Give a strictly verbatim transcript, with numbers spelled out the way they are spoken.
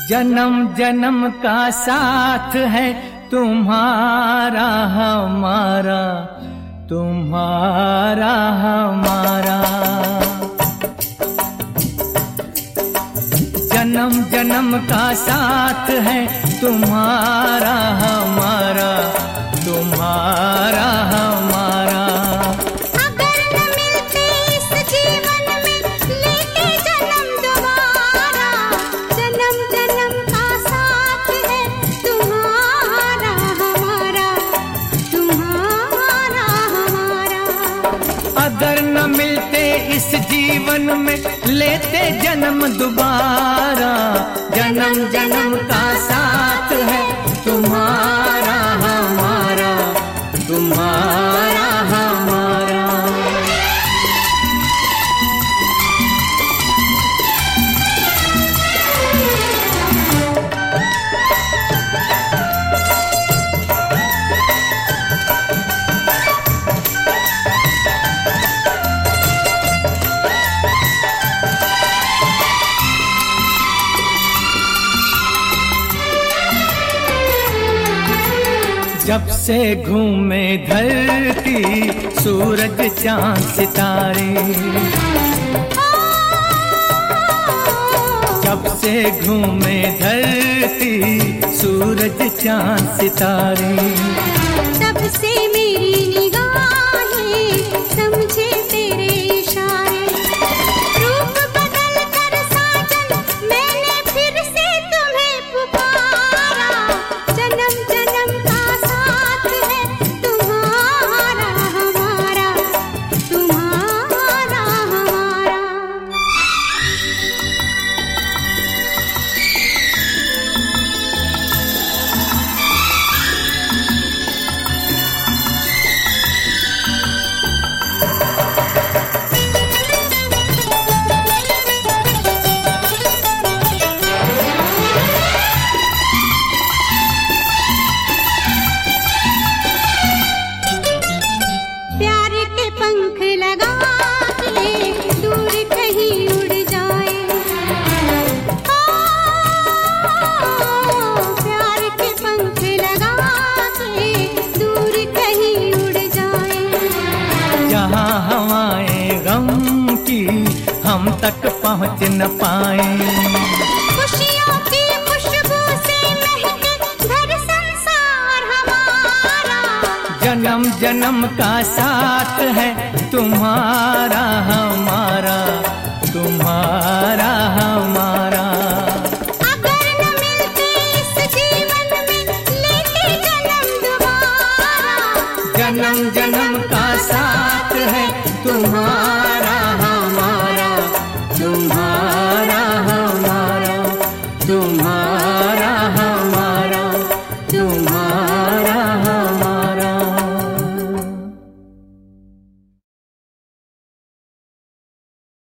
जन्म जन्म का साथ है तुम्हारा हमारा, तुम्हारा हमारा। जन्म जन्म का साथ है तुम्हारा हमारा, तुम्हारा हमारा। अगर न मिलते इस जीवन में लेते जन्म दोबारा, जन्म जन्म का साथ है तुम्हारा हमारा, तुम्हारा हमारा। जब से घूमे धरती सूरज चांद सितारे, जब से घूमे धरती सूरज चांद सितारे, तब से मेरी निगाहें समझे तेरे इशारे। रूप बदल कर साजन मैंने फिर से तुम्हें पुकारा, जन्म जन्म का साथ है तुम्हारा हमारा, तुम्हारा हमारा। प्यार के पंख लगा के दूर कहीं उड़ जाए, प्यार के पंख लगा के दूर कहीं उड़ जाए। जहाँ हवाएं गम की हम तक पहुँच न पाए, खुशियों की खुशबू से महके घर संसार हमारा। जन्म जन्म का साथ है तुम्हारा हमारा।